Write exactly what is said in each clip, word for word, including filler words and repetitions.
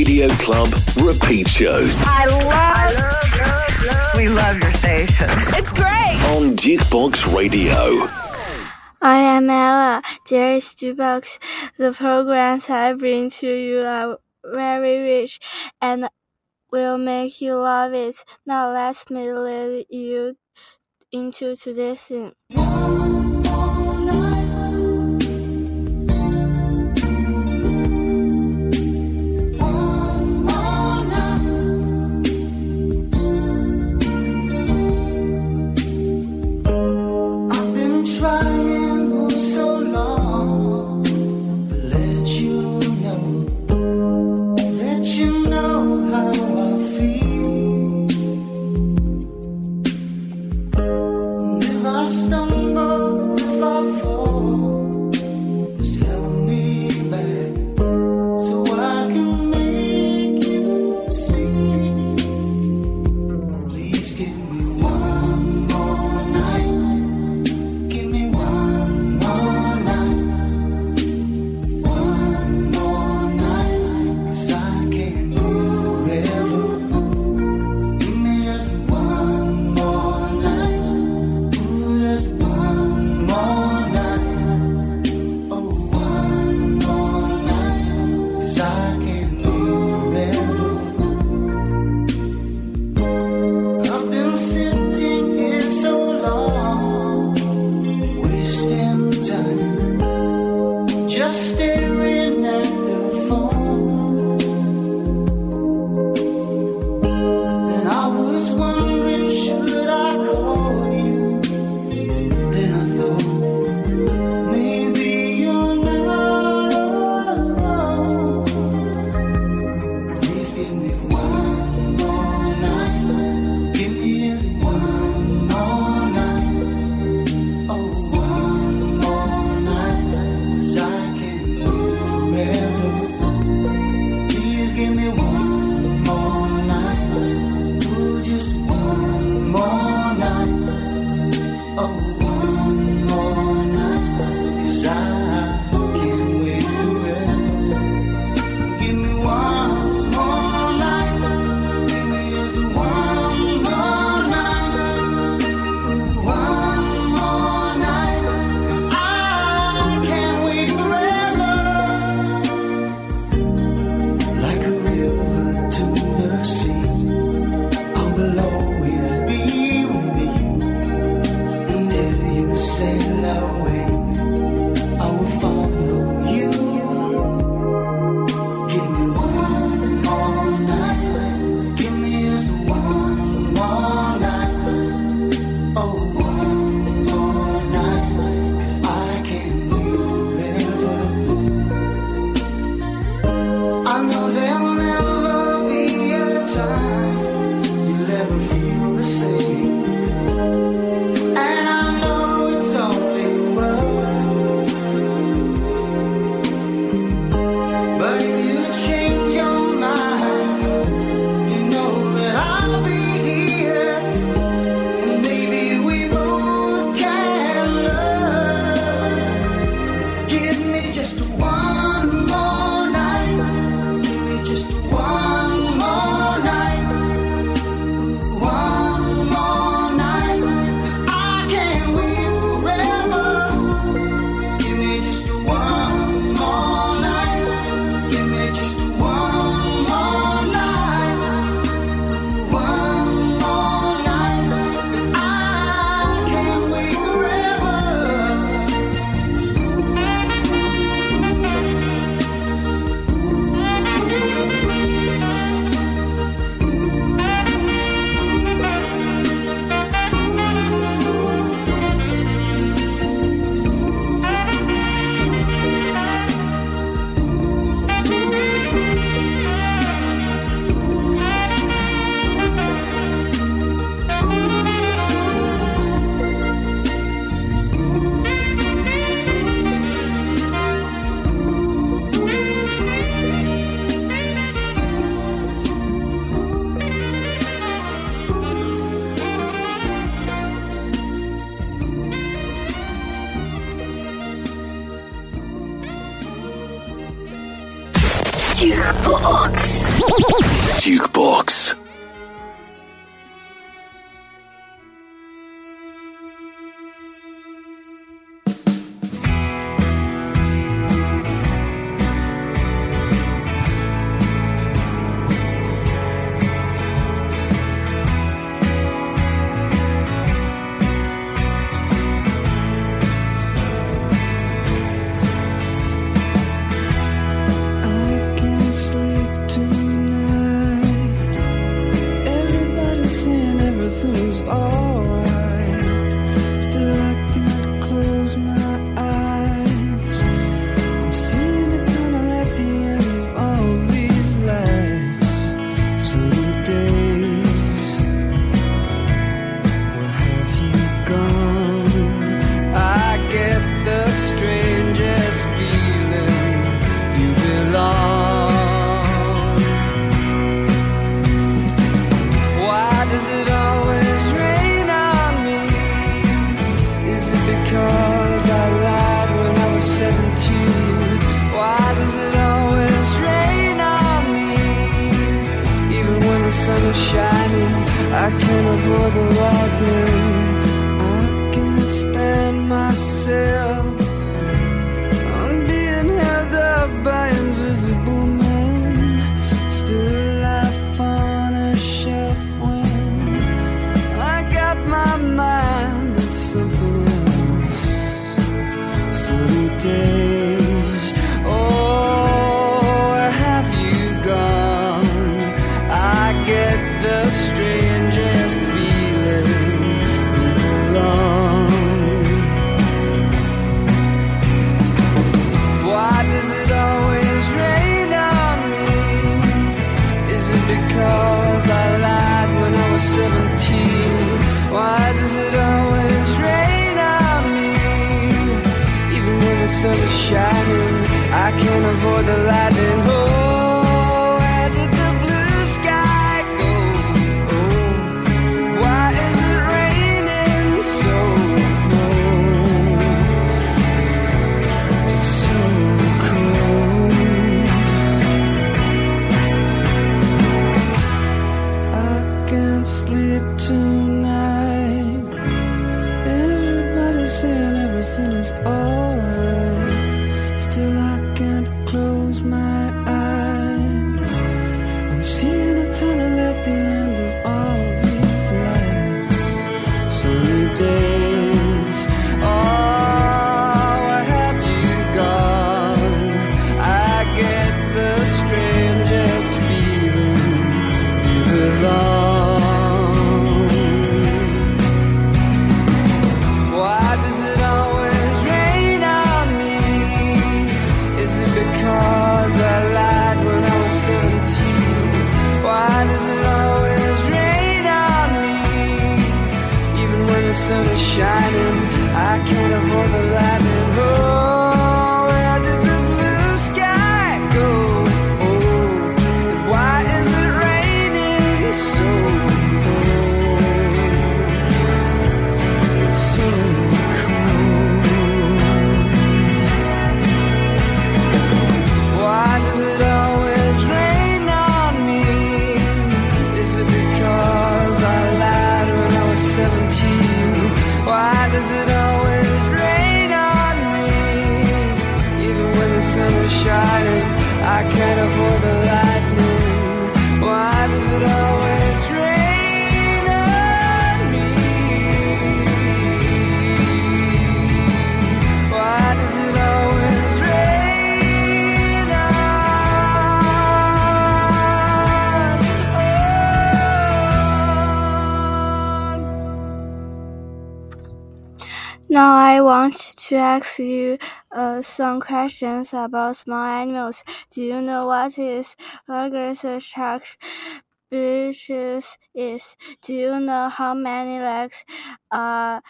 Radio Club repeat shows. I love, I love, love, love. We love your station. It's great. On Jukebox Radio. I am Ella. Dear Jukebox, the programs I bring to you are very rich and will make you love it. Now let me lead you into today's theme. Stumble Jukebox. Jukebox. Now I want to ask you uh, some questions about small animals. Do you know what is Ruggles shark species is? Do you know how many legs a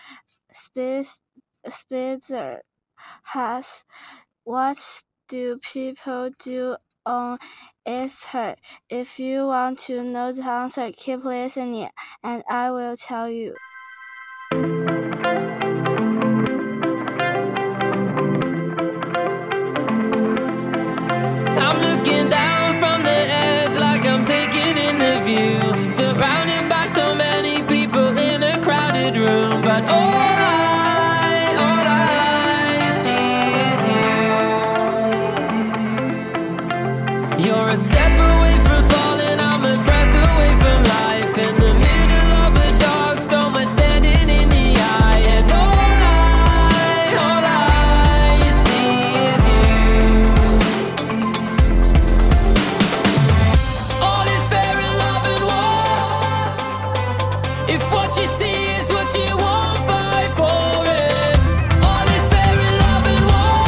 spitzer has? What do people do on Easter? If you want to know the answer, keep listening, and I will tell you. I'm looking down a step away from falling, I'm a breath away from life. In the middle of a dark storm, I'm standing in the eye. And all I, all I see is you. All is fair in love and war. If what you see is what you want, fight for it. All is fair in love and war.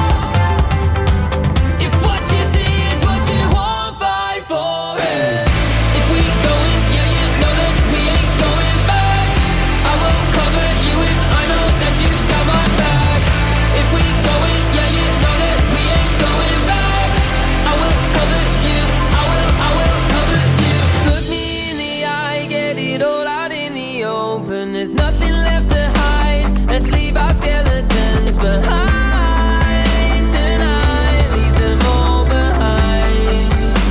If what you see is what you want, fight for it. If we going, yeah, you know that we ain't going back. I will cover you if I know that you got my back. If we going, yeah, you know that we ain't going back. I will cover you, I will, I will cover you. Look me in the eye, get it all out in the open. There's nothing left to hide. Let's leave our skeletons behind tonight. Leave them all behind.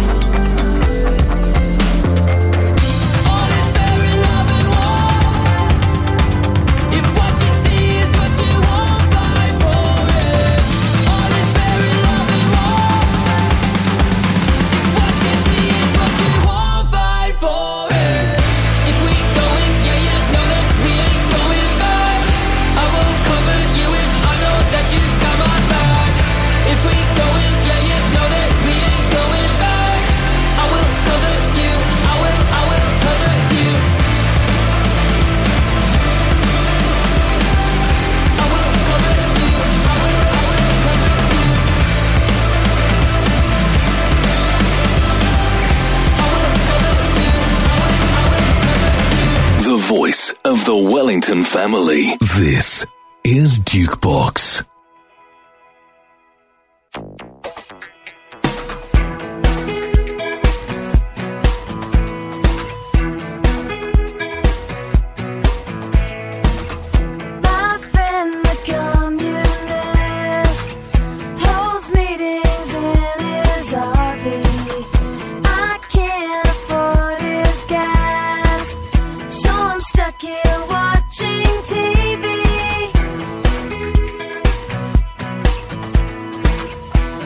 All is fair in love and war. If what you see is what you want, fight for it. All is fair in love and war. If what you see is what you want, fight for it. If we going, yeah, you know that we ain't going back. I will cover you if I know that you got my back. If we going, yeah, you know that we ain't going back. I will cover you, I will, I will cover you. I will cover you, I will, I will cover you. I will cover you, I will, I will cover you. The voice of the Wellington family. This is Dukebox. My friend the communist holds meetings in his R V. I can't afford his gas, so I'm stuck here watching T V.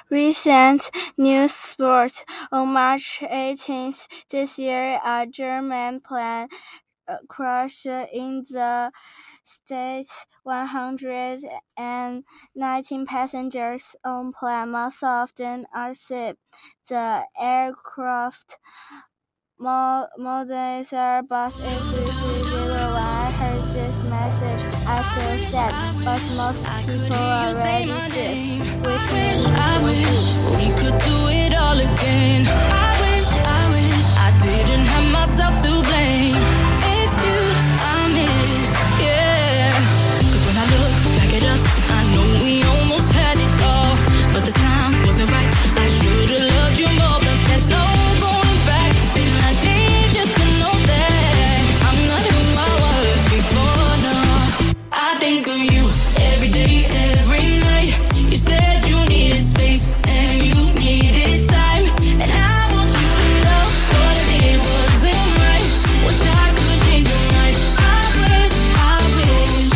Recent news sports. On March eighteenth this year, a German plane uh, crashed in the states. one hundred nineteen passengers on plane, most of them are sick. The aircraft Mo- modern Airbus A three thirty. When I heard this message, I feel sad, but most people are already sick. Which wish, means I wish we could do it all again. I wish, I wish I didn't have myself to blame. It's you I miss, yeah. Cause when I look back at us, I know we almost had it all, but the time wasn't right. I should've loved you more, but there's no going back. Still I need you to know that I'm not who I was before, no. I think of you every day, every night. You said you needed space and you needed time, and I want you to know what I did wasn't right. Wish I could change your mind. I wish, I wish,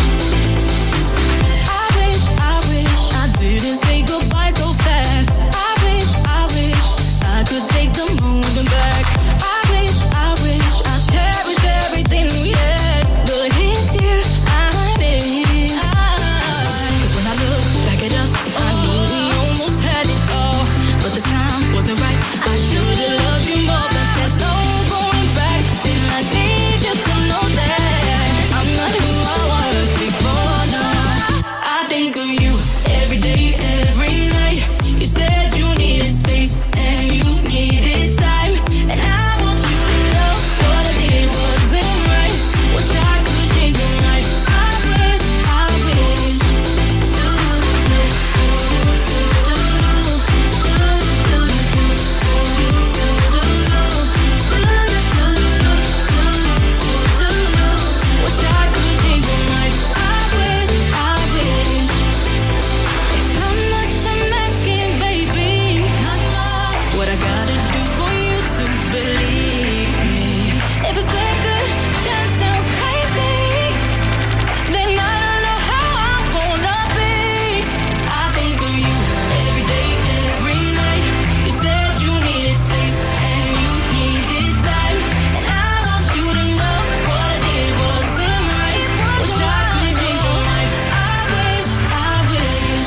I wish, I wish I didn't say goodbye so fast. I wish, I wish I could take the moment back. I wish, I wish I cherished everything we had, but it's you I miss. Cause when I look back at us, I know we almost had it all, but the time wasn't right. I should've loved you more, but there's no going back. Still I need you to know that I'm not who I was before, no. I think of you every day, every night. You said you needed space and you needed time, and I want you to know what I did wasn't right. Wish I could change your mind. I wish, I wish. Wish I could change your mind. I wish, I wish. It's not much I'm asking, baby. Not much. What I gotta do for you to believe me? If a second chance sounds crazy, then I don't know how I'm gonna be. I think of you every day, every night. You said you needed space and you needed time, and I want you to know what I did wasn't right. Wish I could change your mind. I wish, I wish.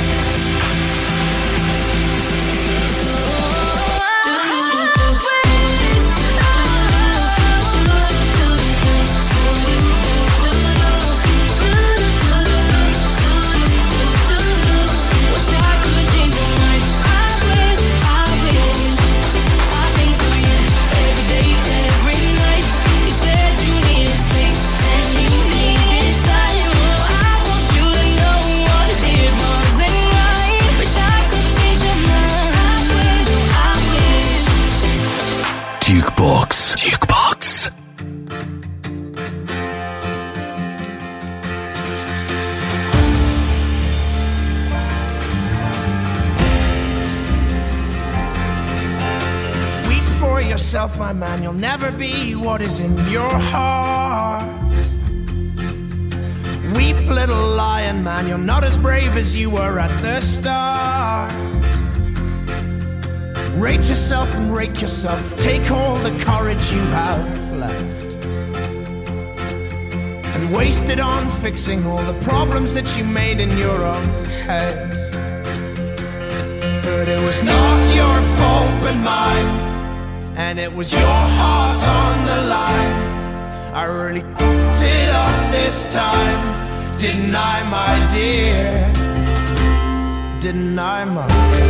Wish I could change your mind. I wish, I wish. I think of you every day, every night. You said you needed space and you needed time. Oh, I want you to know what I did wasn't right. Wish I could change your mind. I wish, I wish. Jukebox. Jukebox. Weep for yourself, my man. You'll never be what is in your heart. Weep, little lion man. You're not as brave as you were at the start. Rate yourself and rake yourself. Take all the courage you have left and waste it on fixing all the problems that you made in your own head. But it was not your fault but mine, and it was your heart on the line. I really f***ed it up this time, didn't I, my dear? Didn't I, my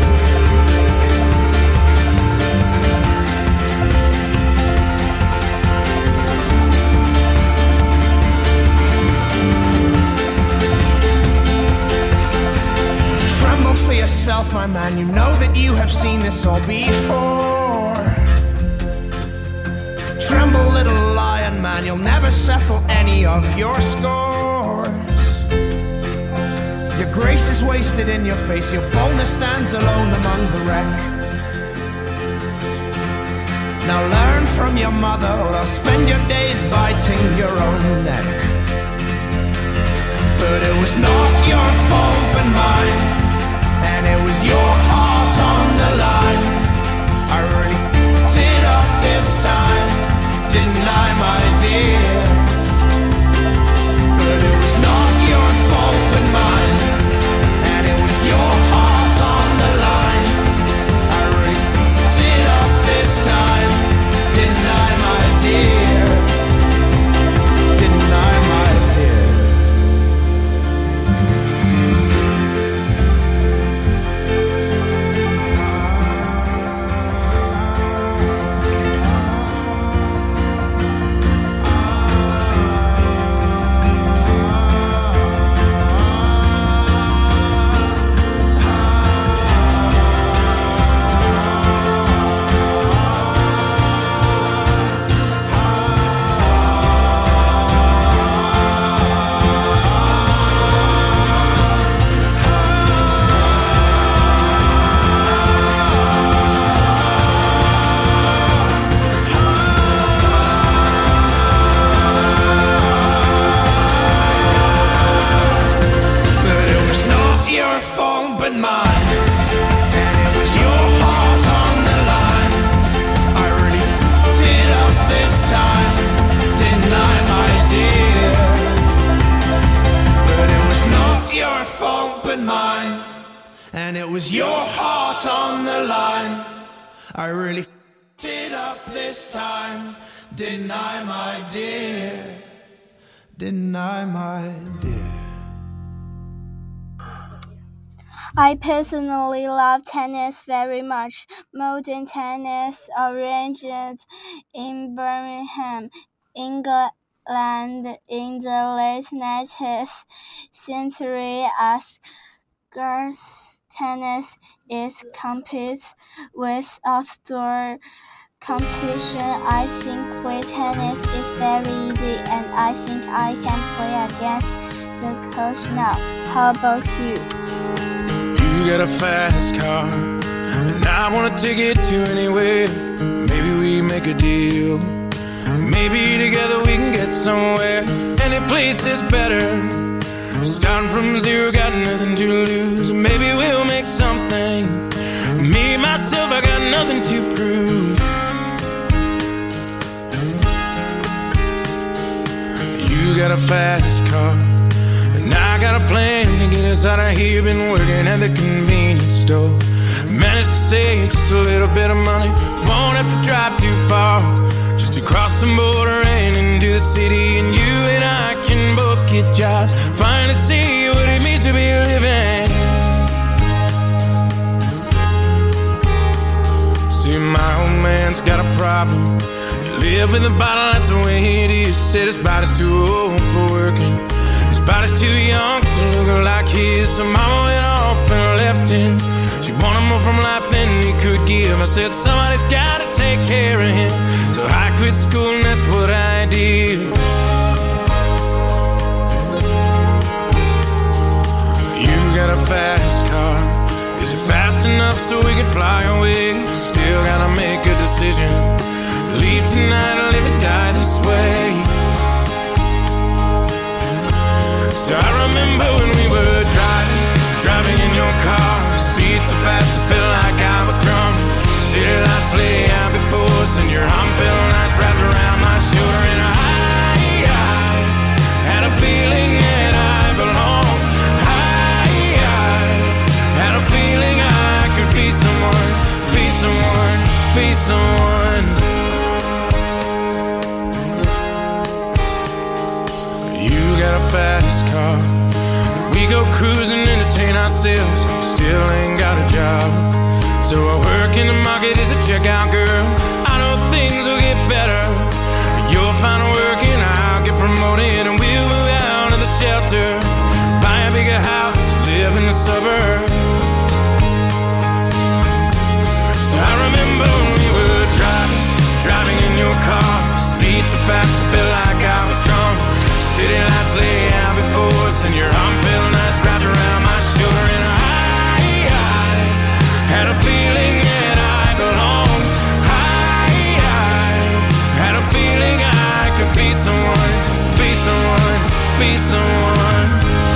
Tremble for yourself, my man. You know that you have seen this all before. Tremble, little lion man. You'll never settle any of your scores. Your grace is wasted in your face. Your boldness stands alone among the wreck. Now learn from your mother, or I'll spend your days biting your own neck. But it was not your fault but mine, and it was your heart was your heart on the line. I really f***ed it up this time. Didn't I, my dear? Didn't I, my dear? I personally love tennis very much. Modern tennis originated in Birmingham, England in the late nineteenth century as girls' tennis is competes with outdoor competition. I think play tennis is very easy and I think I can play against the coach now. How about you? You got a fast car, and I wanna take it to anywhere. Maybe we make a deal. Maybe together we can get somewhere. Any place is better. Starting from zero, got nothing to lose. Maybe we'll make something. Me, myself, I got nothing to prove. You got a fast car, and I got a plan to get us out of here. Been working at the convenience store. Managed to save just a little bit of money. Won't have to drive too far, just to cross the border and into the city. And you and I can both get jobs, finally see what it means to be living. See, my old man's got a problem. He live with a bottle, that's the way it is. Said his body's too old for working. His body's too young to look like his. So mama went off and left him. She wanted more from life than he could give. I said somebody's gotta take care of him. So I quit school and that's what I did. You got a fast car. Is it fast enough so we can fly away? Still gotta make a decision. Leave tonight or live and die this way. So I remember when we were driving, driving in your car. Speed so fast it felt like I was drunk. City lights lay out before us, and your arm felt nice wrapped around my shoulder. And I, I had a feeling that I belonged. I, I had a feeling I could be someone, be someone, be someone. You got a fast car. We go cruising, entertain ourselves. Still ain't got a job. So I work in the market as a checkout girl. I know things will get better. You'll find work and I'll get promoted, and we'll move out of the shelter, buy a bigger house, live in the suburbs. So I remember when we were driving, driving in your car. Speed so fast it felt like I was drunk. City lights lay out before us, and your arm felt nice wrapped around my shoulder. And I, I had a feeling that I belonged. I, I had a feeling I could be someone, be someone, be someone.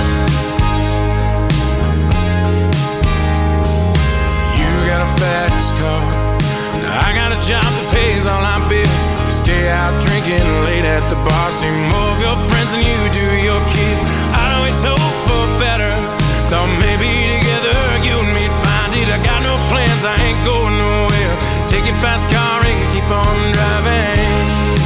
You got a fast car. Now I got a job that pays all our bills. We stay out drinking late at the bar. See more of your friends than you do your kids. I always hope for better. Thought maybe together you and me'd find it. I got no plans, I ain't going nowhere. Take your fast car and keep on driving.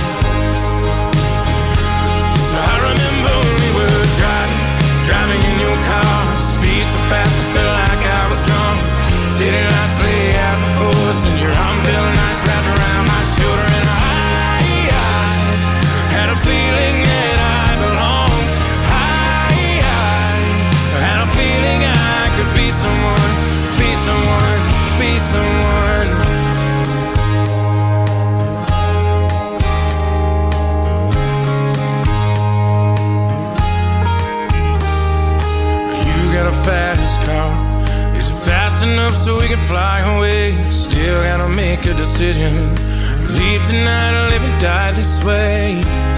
So I remember when we were driving, driving in your car. Speed so fast it felt like I was drunk. City lights lay out before us, and your arm felt nice wrapped around my shoulder. And I, I had a feeling that I belonged. I, I had a feeling I could be someone, be someone, be someone. You got a fast car. Is it fast enough so we can fly away? Still gotta make a decision. Leave tonight or live and die this way.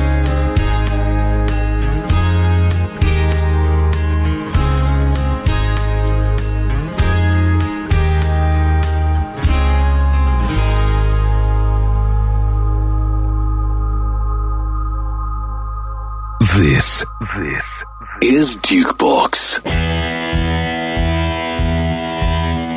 This, this is Jukebox.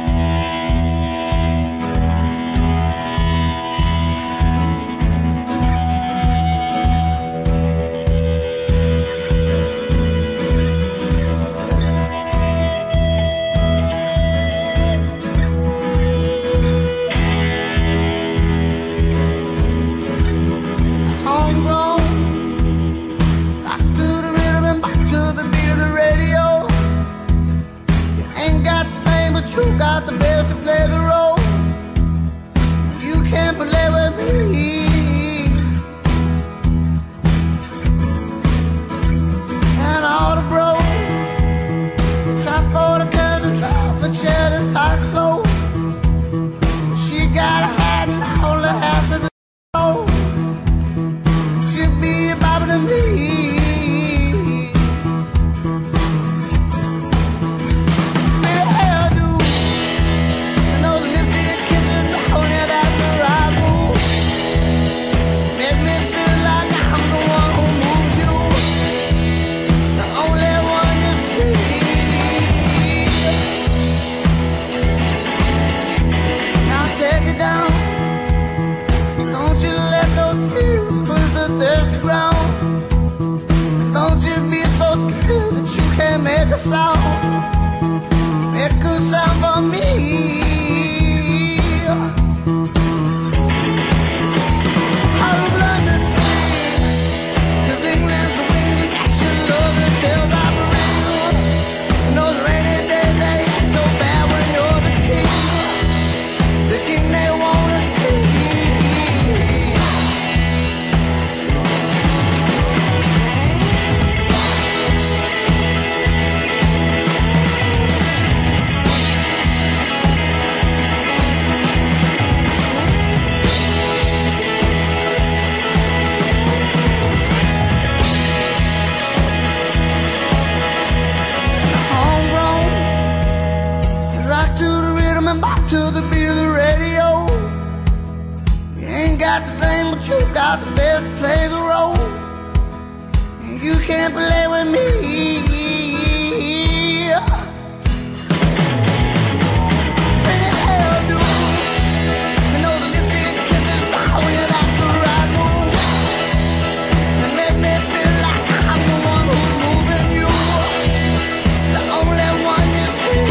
to the beat of the radio. You ain't got the same, but you got the best to play the role. And you can't play with me. Sing it, hell, dude. You know the lipstick kisses sour when you like the right move. And make me feel like I'm the one who's moving you. The only one you see.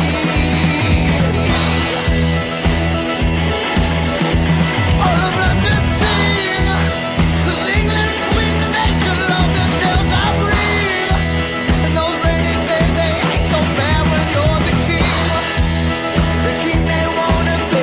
All of London sing, 'cause England's sweet, the nation love the tales I bring. And those rainy days, they ain't so bad when you're the king. The king they wanna be.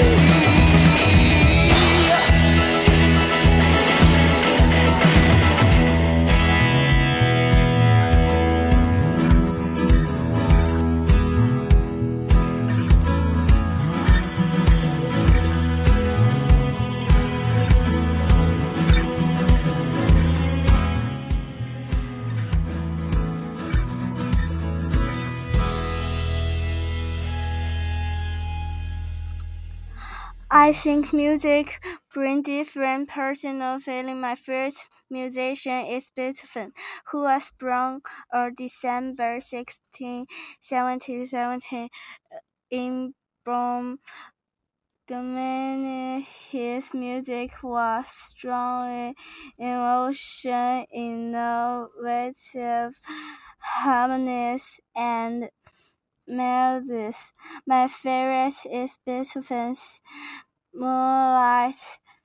I think music brings different personal feeling. My first musician is Beethoven, who was born on December sixteenth, seventeen seventeen in Bonn, Germany. His music was strongly emotional, innovative, harmonious, and melodies. My favorite is Beethoven's Moonlight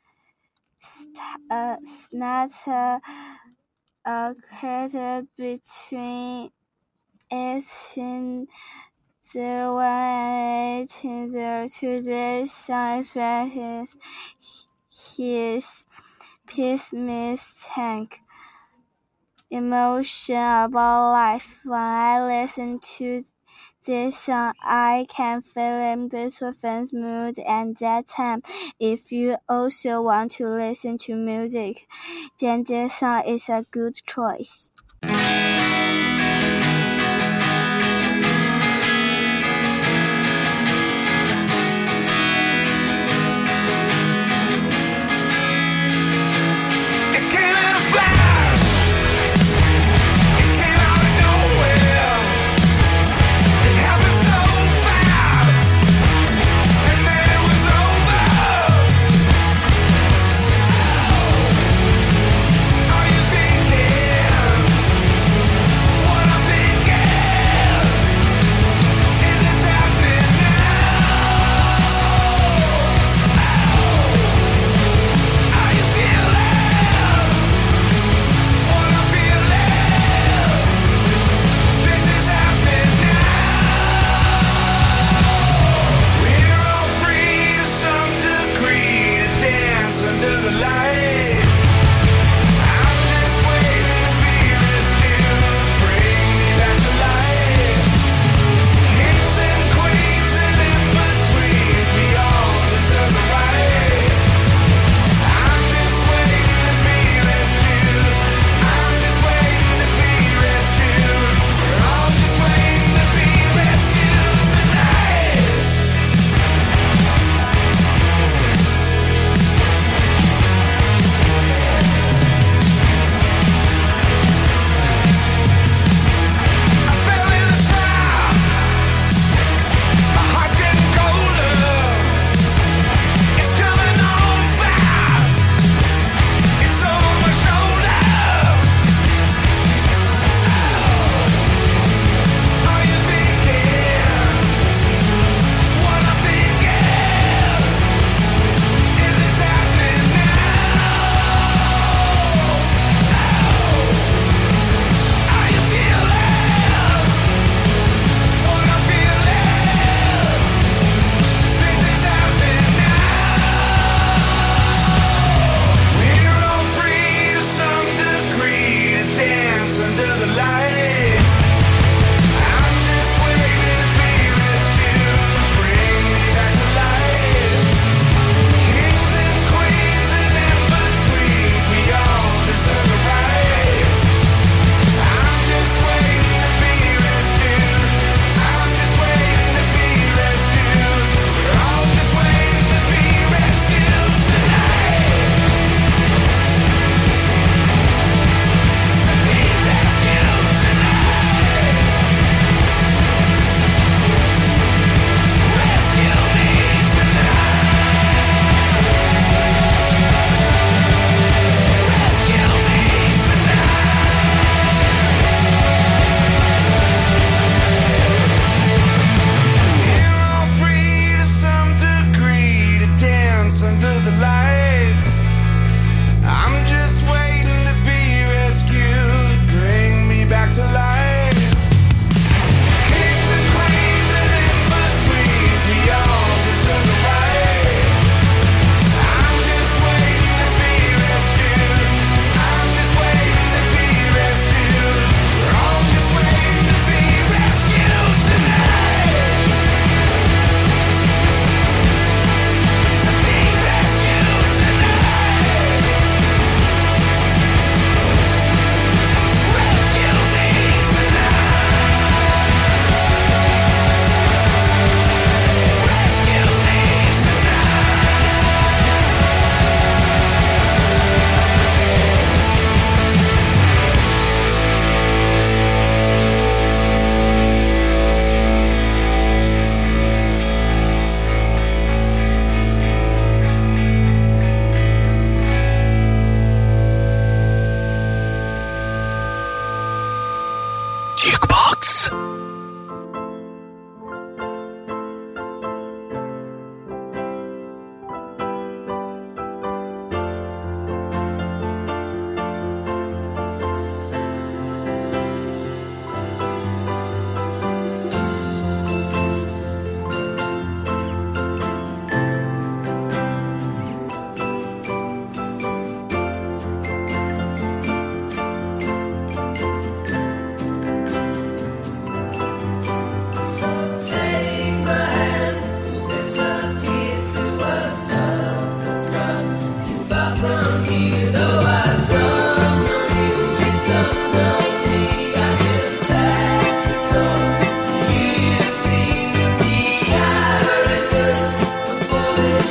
uh, Sonata, uh, created between eighteen oh one and eighteen oh two. This song expresses his pessimistic emotion about life. When I listen to this song, I can feel in Beethoven's mood at that time. If you also want to listen to music, then this song is a good choice. Are you thinking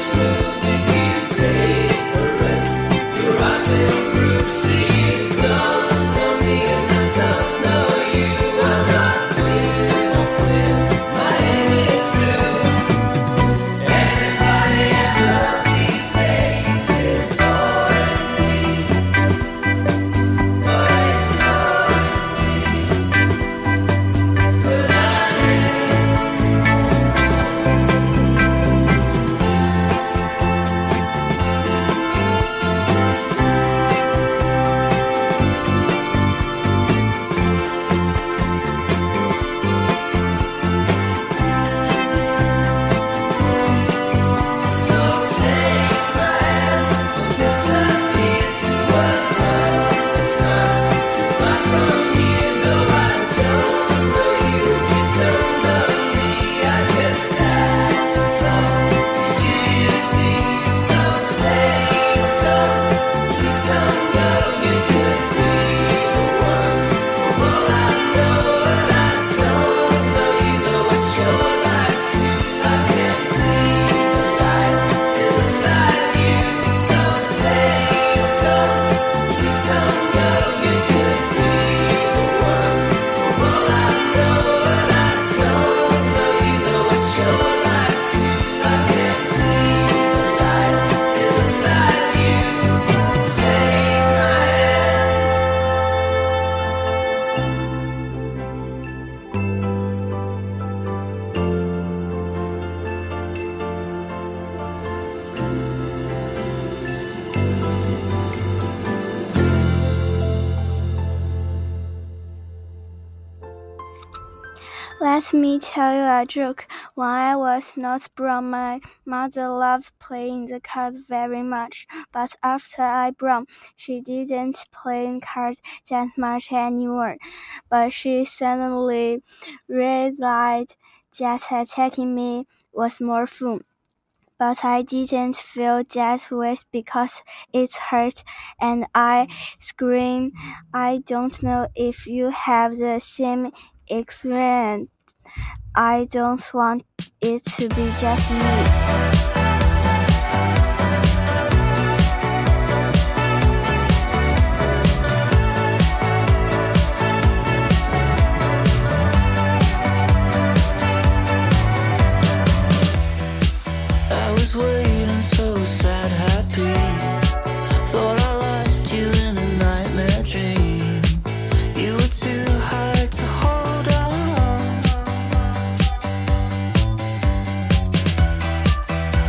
Let me tell you a joke. When I was not born, my mother loved playing the cards very much. But after I born, she didn't play cards that much anymore. But she suddenly realized that attacking me was more fun. But I didn't feel that way because it hurt, and I screamed. I don't know if you have the same experience. I don't want it to be just me. Waiting so sad, happy. Thought I lost you in a nightmare dream. You were too hard to hold on.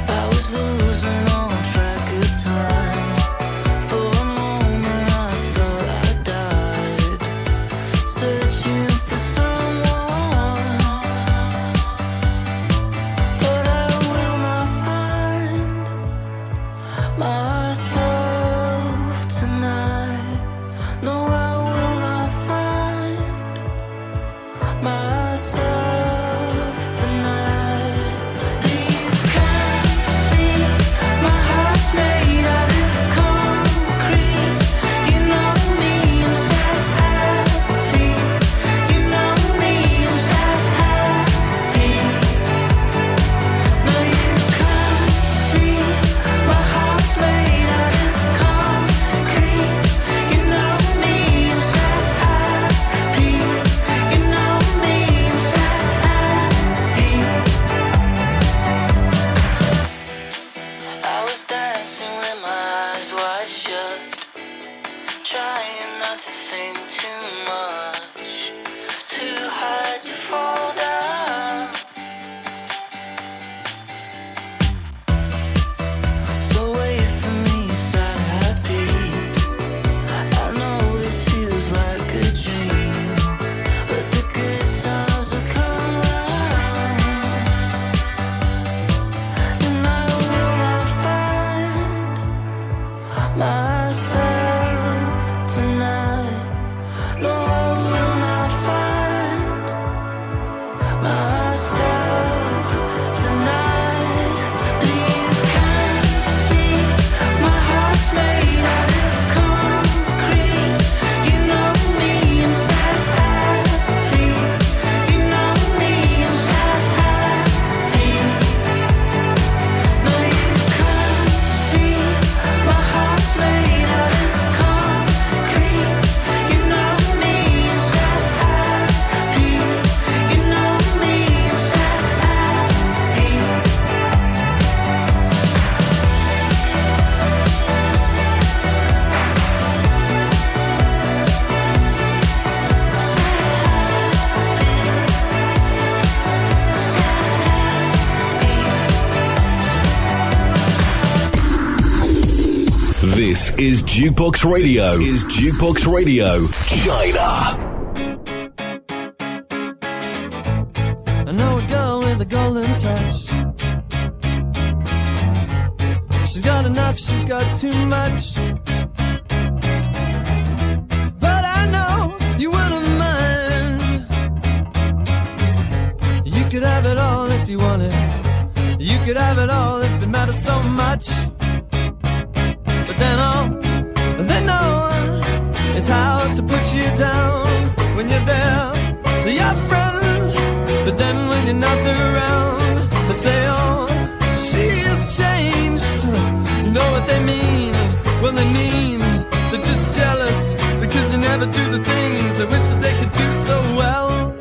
This is Jukebox Radio. Is Jukebox Radio China? I know a girl with a golden touch. She's got enough, she's got too much. But I know you wouldn't mind. You could have it all if you wanted. You could have it all if it matters so much. But then all they know is how to put you down. When you're there, they're your friend. But then when you're not around, they say, oh, she's changed. You know what they mean? Well, they mean they're just jealous because they never do the things they wish that they could do so well.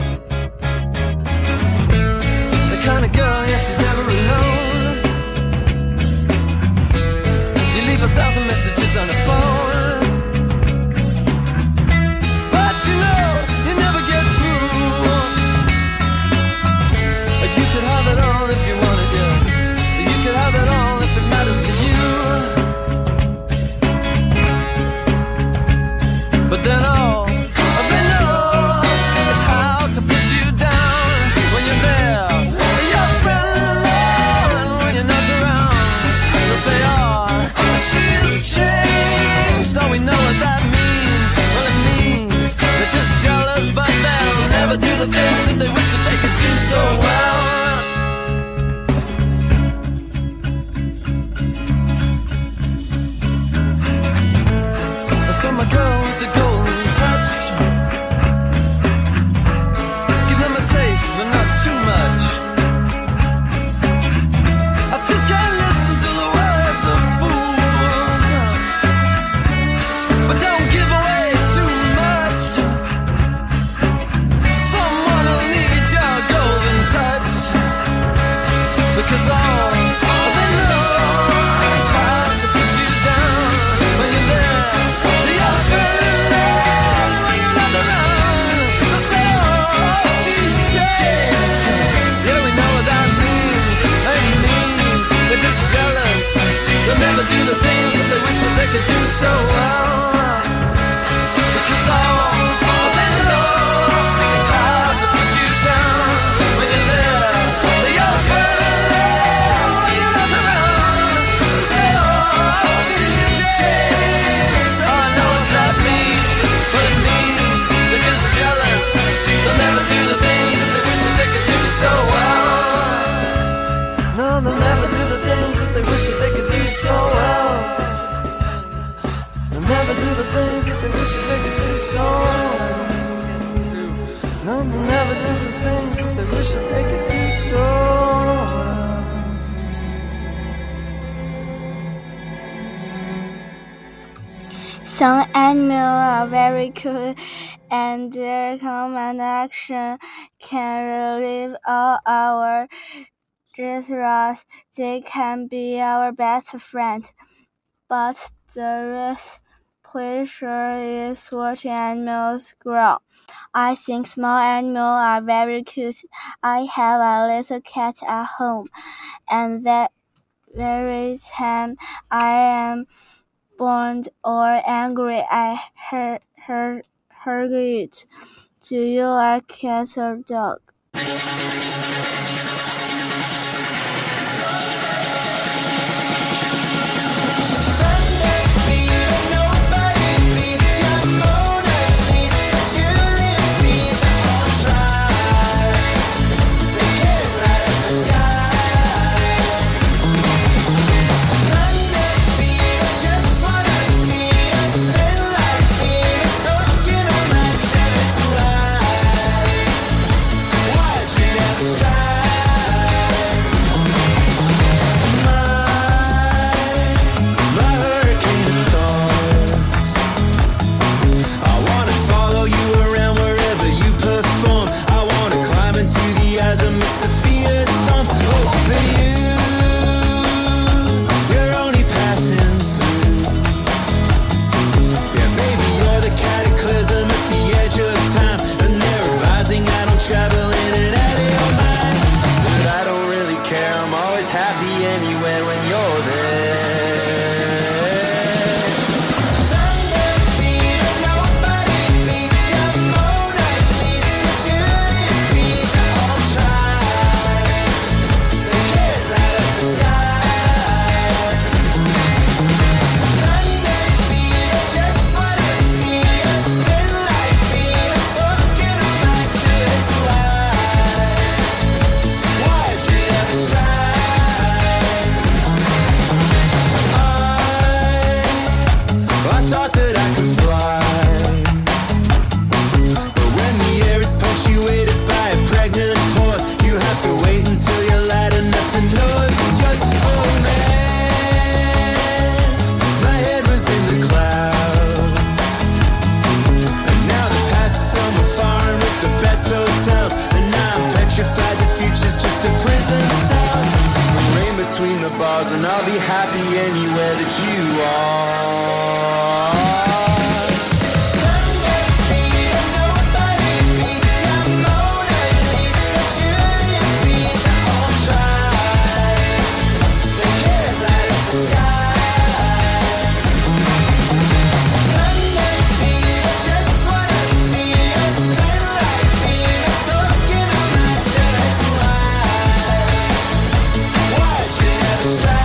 The kind of girl, yeah, she's never alone. You leave a thousand messages on the phone, but you know you never get through. You could have it all if you wanted, yeah. You could have it all if it matters to you. But then all they know is how to put you down. When you're there, your friend alone. When you're not around, they'll say, oh, she's changed. Don't we know what that means? Well, it means they're just jealous, but they'll never do the things that they wish that they could do so well. So my girl with the golden touch, give them a taste, but not too much. I just can't listen to the words of fools, but don't give away too much. Someone will need your golden touch, because all they know is how to put you down. When you're there, they'll never do the things that they wish that they could do so well. Because all, all they know is how to put you down. When you're there, they're your friend. When you're not around, they say, oh, she's changed. Oh, I know what that means. What it means, they're just jealous. They'll never do the things that they wish that they could do so well. No, they'll never do the things that they wish that they could do so well. They'll never do the things that they wish that they could do so well. No, they'll never do the things that they wish that they could do so well. Some animals are very cute, and their command action can relieve all our distress. They can be our best friend, but the real pleasure is watching animals grow. I think small animals are very cute. I have a little cat at home, and that every time I am bored or angry, I hurt, hurt, hurt it. Do you like cats or dog? Why'd you never stop? I'll be happy anywhere that you are. Sunday fever, nobody beats your Mona Lisa, Julius Caesar, all try. They can't light up the sky. Sunday fever, just wanna see you spin like Venus, soaking all night till it's light. Watch you never strike.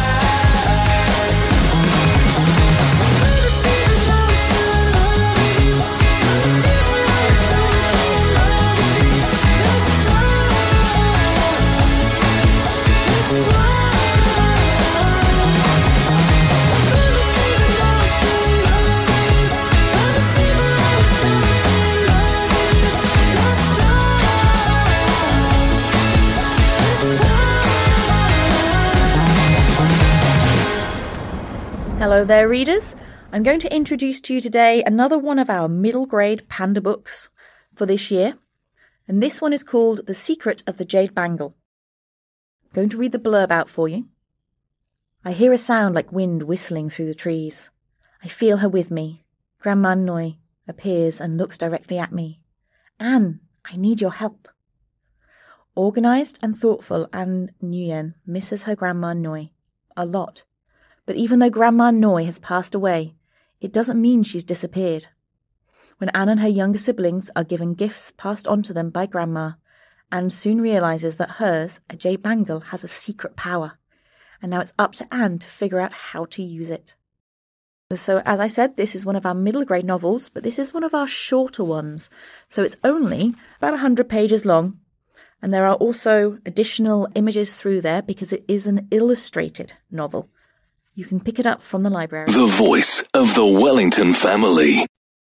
Hello there, readers. I'm going to introduce to you today another one of our middle grade panda books for this year, and this one is called The Secret of the Jade Bangle. I'm going to read the blurb out for you. I hear a sound like wind whistling through the trees. I feel her with me. Grandma Noi appears and looks directly at me. Anne, I need your help. Organised and thoughtful Anne Nguyen misses her Grandma Noi a lot. But even though Grandma Noi has passed away, it doesn't mean she's disappeared. When Anne and her younger siblings are given gifts passed on to them by Grandma, Anne soon realises that hers, a jade bangle, has a secret power, and now it's up to Anne to figure out how to use it. So, as I said, this is one of our middle grade novels, but this is one of our shorter ones, so it's only about one hundred pages long, and there are also additional images through there because it is an illustrated novel. You can pick it up from the library. The voice of the Wellington family.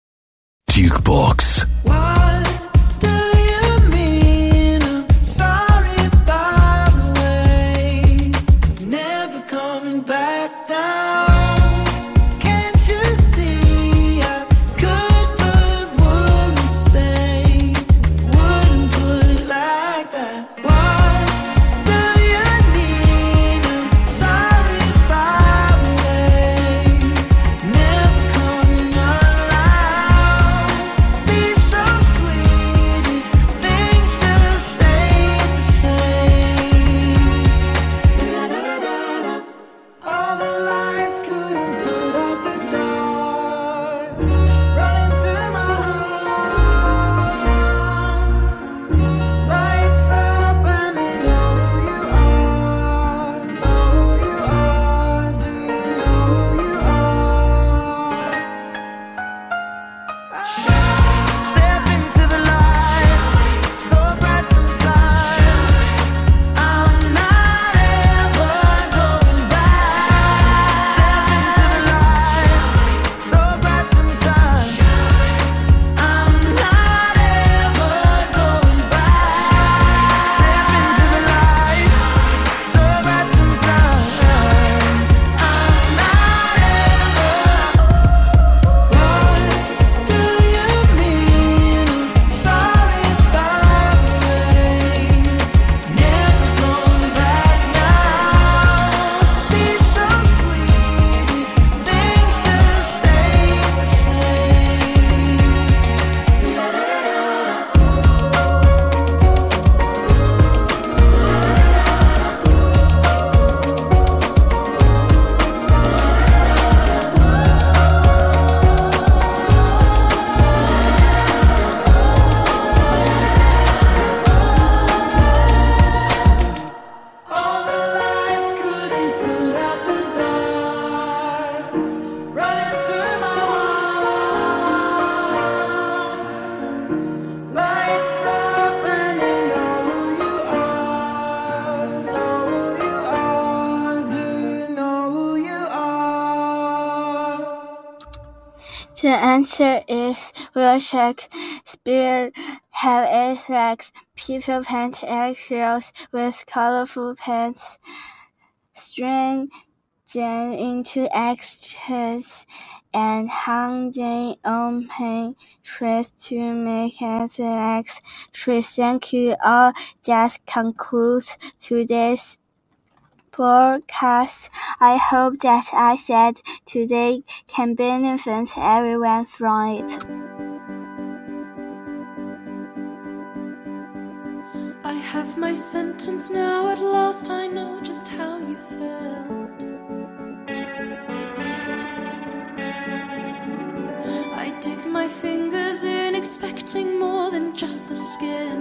Jukebox. What do you mean? I'm sorry, by the way. Never coming back down. Can't you see I could but wouldn't stay? Wouldn't put it like that. What do you mean? I'm sorry, by the way. Never coming around. Be so sweet if things just stayed the same. All the lights couldn't put out the dark, running through my heart. Lights off and they know who you are, know who you are. Do you know who you are? Step into the light, so bright sometimes. I'm not ever going back. Step into the light, so bright sometimes. I'm not ever going back. Step into the light, so bright sometimes. I'm not ever. What do you mean? I'm sorry, by the way. Never going back now. Be so sweet if things just stayed the same. All the lights couldn't put out the dark, running through my heart. Lights off and they know who you are, know who you are. Do you know who you are? The answer is will Shakespeare have eight legs? People paint eggshells with colorful paints, string them into X's, and hung them on pine trees to make as X trees. Thank you all. That concludes today's broadcast. I hope that I said today can benefit everyone from it. I have my sentence now, at last I know just how you felt. I dig my fingers in, expecting more than just the skin.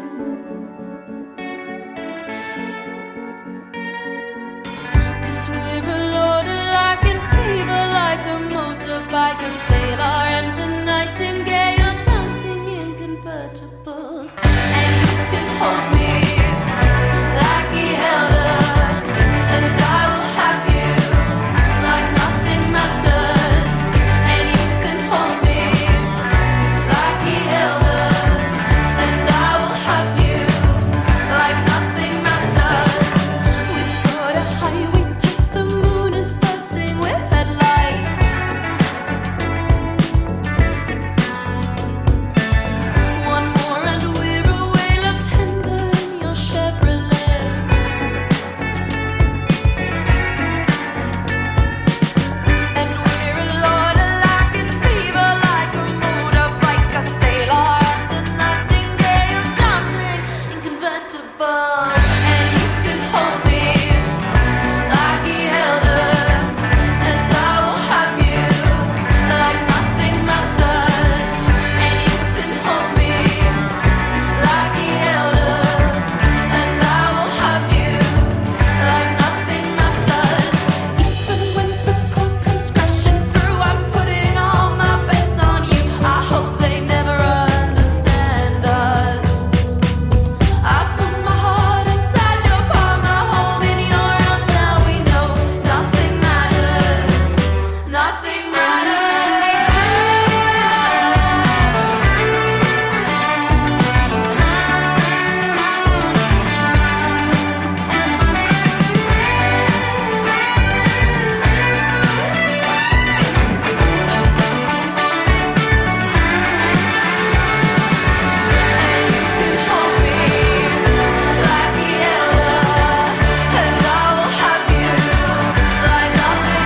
Cause we're a load alike in fever, like a motorbike, a sailor and a nightingale, dancing in convertibles. And you can hold me like he held her, and I will have you like nothing matters. And you can hold me like he held her, and I will have you like nothing matters. We've got a highway to the moon is bursting with headlights. One more and we're away, love tender in your Chevrolet. And we're a lot alike in fever, like a motorbike, a sailor and a nightingale, dancing in convertibles. And you can hold me like he held her, and I will have you like nothing matters. And you can hold me like he held her, and I will have you like nothing matters. Even when the clock comes crashing through, I'm putting all my bets on you. I hope they never understand us. I put my heart inside your palm, my home in your arms. Now we know nothing matters, nothing matters. Hold me like he held her, and I will have you like nothing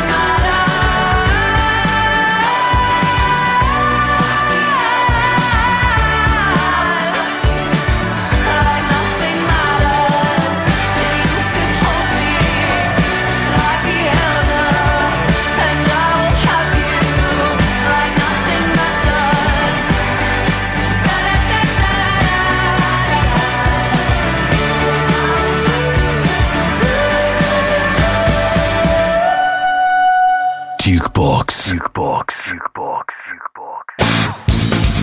matters. Like nothing matters. And you can hold me like he held her, and I will have you like nothing matters. Jukebox. Jukebox. Jukebox. Jukebox.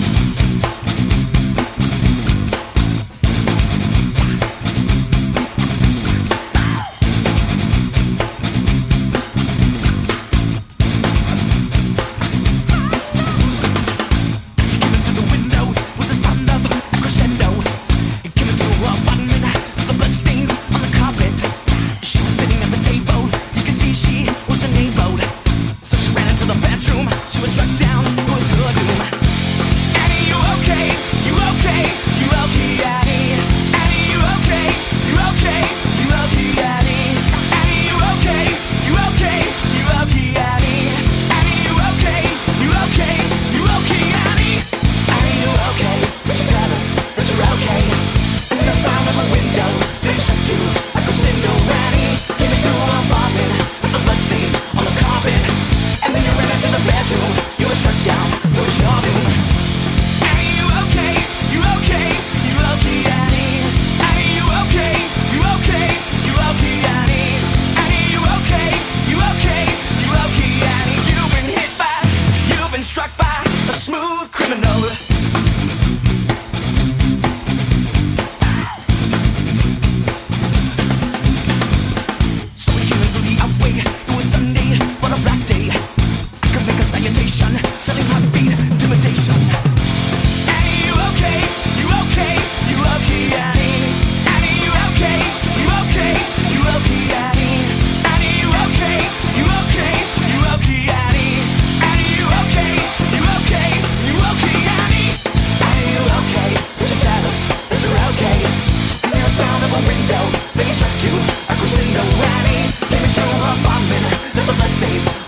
She came into the window with the sound of a crescendo. It came into her apartment with the bloodstains on the carpet. She was sitting at the table. You could see she was enabled. So she ran into the bedroom. She was struck down. It was her doom. Annie, you okay? You okay? You okay, Annie? Annie, you okay? You okay? You okay, Annie? Annie, you okay? You okay? You okay, Annie? Annie, you okay? You okay? You okay, Annie? Annie, you okay? Would you tell us that you're okay? And the sound of a window, they struck you like a crescendo. Annie came into her apartment with the bloodstains on the carpet. And then you ran into the bedroom. You were struck down. It was your doom. Annie, you okay? You okay? You okay, Annie? Annie, you okay? You okay? You okay, Annie? Annie, you okay? You okay? You okay, Annie? You've been hit by, you've been struck by a smooth criminal. So we came into the outway. It was Sunday, but a black day. I could make a salutation, selling heartbeat, intimidation. states.